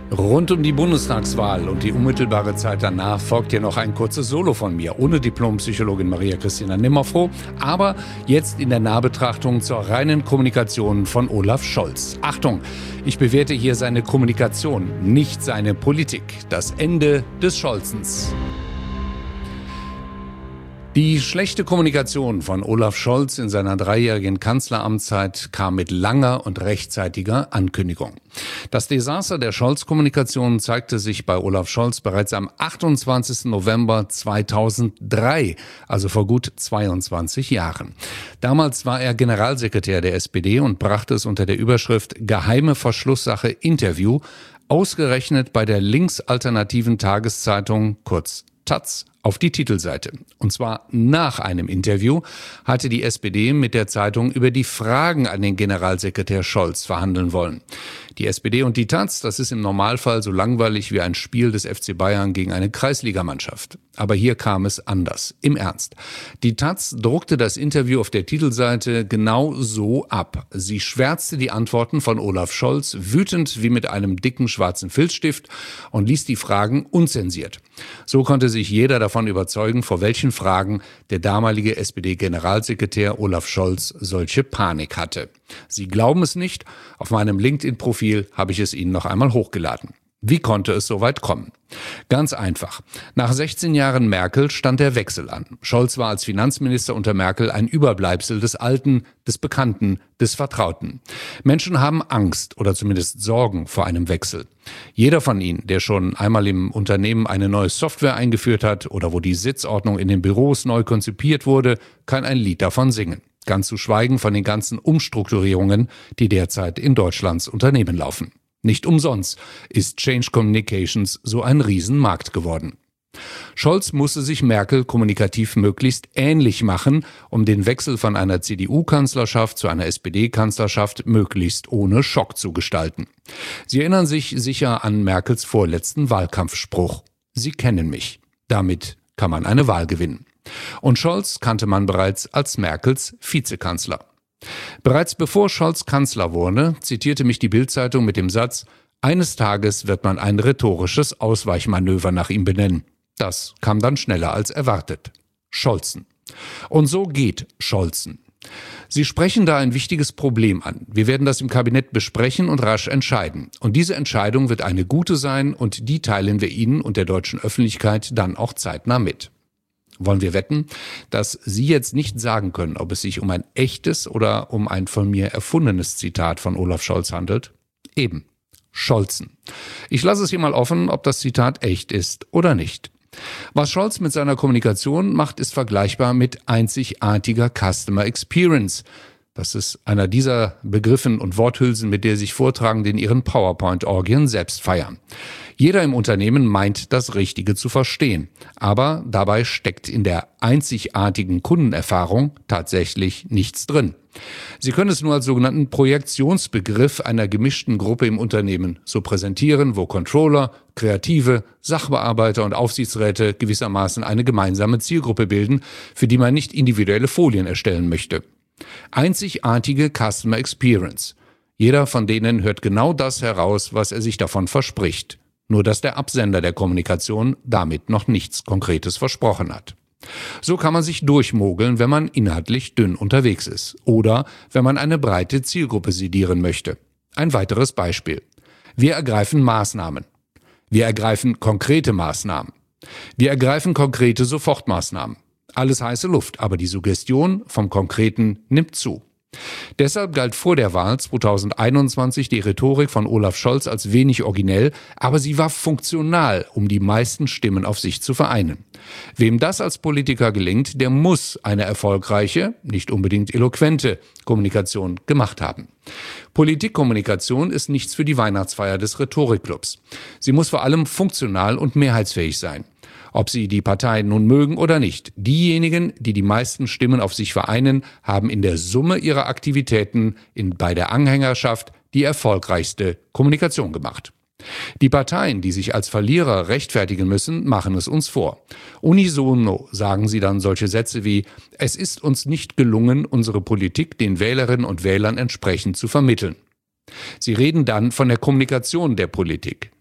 Rund um die Bundestagswahl und die unmittelbare Zeit danach folgt hier noch ein kurzes Solo von mir, ohne Diplompsychologin Maria Christina Nimmerfroh, aber jetzt in der Nahbetrachtung zur reinen Kommunikation von Olaf Scholz. Achtung, ich bewerte hier seine Kommunikation, nicht seine Politik. Das Ende des Scholzens. Die schlechte Kommunikation von Olaf Scholz in seiner 3-jährigen Kanzleramtszeit kam mit langer und rechtzeitiger Ankündigung. Das Desaster der Scholz-Kommunikation zeigte sich bei Olaf Scholz bereits am 28. November 2003, also vor gut 22 Jahren. Damals war er Generalsekretär der SPD und brachte es unter der Überschrift Geheime Verschlusssache Interview ausgerechnet bei der linksalternativen Tageszeitung, kurz Taz, auf die Titelseite. Und zwar nach einem Interview hatte die SPD mit der Zeitung über die Fragen an den Generalsekretär Scholz verhandeln wollen. Die SPD und die Taz, das ist im Normalfall so langweilig wie ein Spiel des FC Bayern gegen eine Kreisligamannschaft. Aber hier kam es anders. Im Ernst. Die Taz druckte das Interview auf der Titelseite genau so ab. Sie schwärzte die Antworten von Olaf Scholz wütend wie mit einem dicken schwarzen Filzstift und ließ die Fragen unzensiert. So konnte sich jeder davon überzeugen, vor welchen Fragen der damalige SPD-Generalsekretär Olaf Scholz solche Panik hatte. Sie glauben es nicht, auf meinem LinkedIn-Profil habe ich es Ihnen noch einmal hochgeladen. Wie konnte es so weit kommen? Ganz einfach. Nach 16 Jahren Merkel stand der Wechsel an. Scholz war als Finanzminister unter Merkel ein Überbleibsel des Alten, des Bekannten, des Vertrauten. Menschen haben Angst oder zumindest Sorgen vor einem Wechsel. Jeder von Ihnen, der schon einmal im Unternehmen eine neue Software eingeführt hat oder wo die Sitzordnung in den Büros neu konzipiert wurde, kann ein Lied davon singen. Ganz zu schweigen von den ganzen Umstrukturierungen, die derzeit in Deutschlands Unternehmen laufen. Nicht umsonst ist Change Communications so ein Riesenmarkt geworden. Scholz musste sich Merkel kommunikativ möglichst ähnlich machen, um den Wechsel von einer CDU-Kanzlerschaft zu einer SPD-Kanzlerschaft möglichst ohne Schock zu gestalten. Sie erinnern sich sicher an Merkels vorletzten Wahlkampfspruch: Sie kennen mich. Damit kann man eine Wahl gewinnen. Und Scholz kannte man bereits als Merkels Vizekanzler. Bereits bevor Scholz Kanzler wurde, zitierte mich die Bild-Zeitung mit dem Satz: Eines Tages wird man ein rhetorisches Ausweichmanöver nach ihm benennen. Das kam dann schneller als erwartet. Scholzen. Und so geht Scholzen. Sie sprechen da ein wichtiges Problem an. Wir werden das im Kabinett besprechen und rasch entscheiden. Und diese Entscheidung wird eine gute sein und die teilen wir Ihnen und der deutschen Öffentlichkeit dann auch zeitnah mit. Wollen wir wetten, dass Sie jetzt nicht sagen können, ob es sich um ein echtes oder um ein von mir erfundenes Zitat von Olaf Scholz handelt? Eben. Scholzen. Ich lasse es hier mal offen, ob das Zitat echt ist oder nicht. Was Scholz mit seiner Kommunikation macht, ist vergleichbar mit einzigartiger Customer Experience. Das ist einer dieser Begriffen und Worthülsen, mit der sich Vortragende in ihren PowerPoint-Orgien selbst feiern. Jeder im Unternehmen meint, das Richtige zu verstehen. Aber dabei steckt in der einzigartigen Kundenerfahrung tatsächlich nichts drin. Sie können es nur als sogenannten Projektionsbegriff einer gemischten Gruppe im Unternehmen so präsentieren, wo Controller, Kreative, Sachbearbeiter und Aufsichtsräte gewissermaßen eine gemeinsame Zielgruppe bilden, für die man nicht individuelle Folien erstellen möchte. Einzigartige Customer Experience. Jeder von denen hört genau das heraus, was er sich davon verspricht. Nur dass der Absender der Kommunikation damit noch nichts Konkretes versprochen hat. So kann man sich durchmogeln, wenn man inhaltlich dünn unterwegs ist oder wenn man eine breite Zielgruppe sedieren möchte. Ein weiteres Beispiel. Wir ergreifen Maßnahmen. Wir ergreifen konkrete Maßnahmen. Wir ergreifen konkrete Sofortmaßnahmen. Alles heiße Luft, aber die Suggestion vom Konkreten nimmt zu. Deshalb galt vor der Wahl 2021 die Rhetorik von Olaf Scholz als wenig originell, aber sie war funktional, um die meisten Stimmen auf sich zu vereinen. Wem das als Politiker gelingt, der muss eine erfolgreiche, nicht unbedingt eloquente Kommunikation gemacht haben. Politikkommunikation ist nichts für die Weihnachtsfeier des Rhetorikclubs. Sie muss vor allem funktional und mehrheitsfähig sein. Ob Sie die Parteien nun mögen oder nicht, diejenigen, die die meisten Stimmen auf sich vereinen, haben in der Summe ihrer Aktivitäten bei der Anhängerschaft die erfolgreichste Kommunikation gemacht. Die Parteien, die sich als Verlierer rechtfertigen müssen, machen es uns vor. Unisono sagen sie dann solche Sätze wie: Es ist uns nicht gelungen, unsere Politik den Wählerinnen und Wählern entsprechend zu vermitteln. Sie reden dann von der Kommunikation der Politik.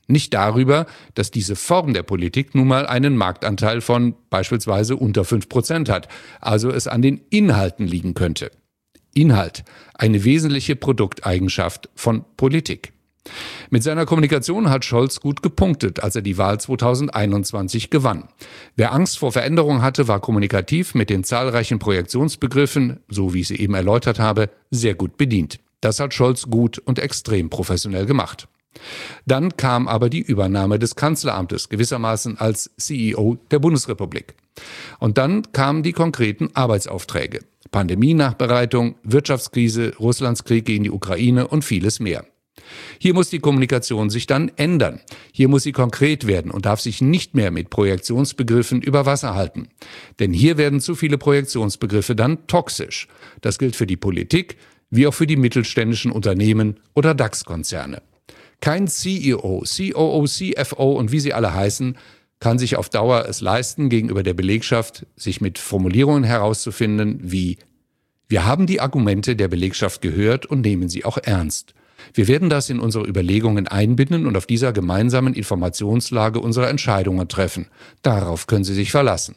Nicht darüber, dass diese Form der Politik nun mal einen Marktanteil von beispielsweise unter 5% hat, also es an den Inhalten liegen könnte. Inhalt, eine wesentliche Produkteigenschaft von Politik. Mit seiner Kommunikation hat Scholz gut gepunktet, als er die Wahl 2021 gewann. Wer Angst vor Veränderung hatte, war kommunikativ mit den zahlreichen Projektionsbegriffen, so wie ich sie eben erläutert habe, sehr gut bedient. Das hat Scholz gut und extrem professionell gemacht. Dann kam aber die Übernahme des Kanzleramtes, gewissermaßen als CEO der Bundesrepublik. Und dann kamen die konkreten Arbeitsaufträge. Pandemienachbereitung, Wirtschaftskrise, Russlands Krieg gegen die Ukraine und vieles mehr. Hier muss die Kommunikation sich dann ändern. Hier muss sie konkret werden und darf sich nicht mehr mit Projektionsbegriffen über Wasser halten. Denn hier werden zu viele Projektionsbegriffe dann toxisch. Das gilt für die Politik wie auch für die mittelständischen Unternehmen oder DAX-Konzerne. Kein CEO, COO, CFO und wie sie alle heißen, kann sich auf Dauer es leisten, gegenüber der Belegschaft sich mit Formulierungen herauszufinden wie: Wir haben die Argumente der Belegschaft gehört und nehmen sie auch ernst. Wir werden das in unsere Überlegungen einbinden und auf dieser gemeinsamen Informationslage unsere Entscheidungen treffen. Darauf können Sie sich verlassen.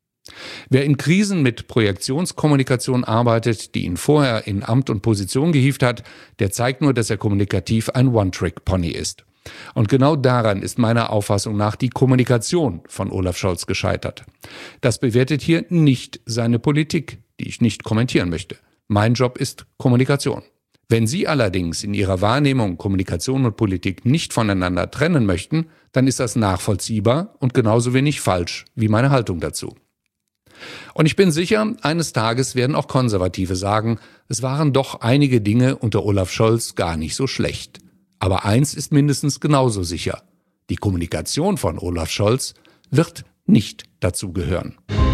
Wer in Krisen mit Projektionskommunikation arbeitet, die ihn vorher in Amt und Position gehievt hat, der zeigt nur, dass er kommunikativ ein One-Trick-Pony ist. Und genau daran ist meiner Auffassung nach die Kommunikation von Olaf Scholz gescheitert. Das bewertet hier nicht seine Politik, die ich nicht kommentieren möchte. Mein Job ist Kommunikation. Wenn Sie allerdings in Ihrer Wahrnehmung Kommunikation und Politik nicht voneinander trennen möchten, dann ist das nachvollziehbar und genauso wenig falsch wie meine Haltung dazu. Und ich bin sicher, eines Tages werden auch Konservative sagen, es waren doch einige Dinge unter Olaf Scholz gar nicht so schlecht. Aber eins ist mindestens genauso sicher: Die Kommunikation von Olaf Scholz wird nicht dazu gehören.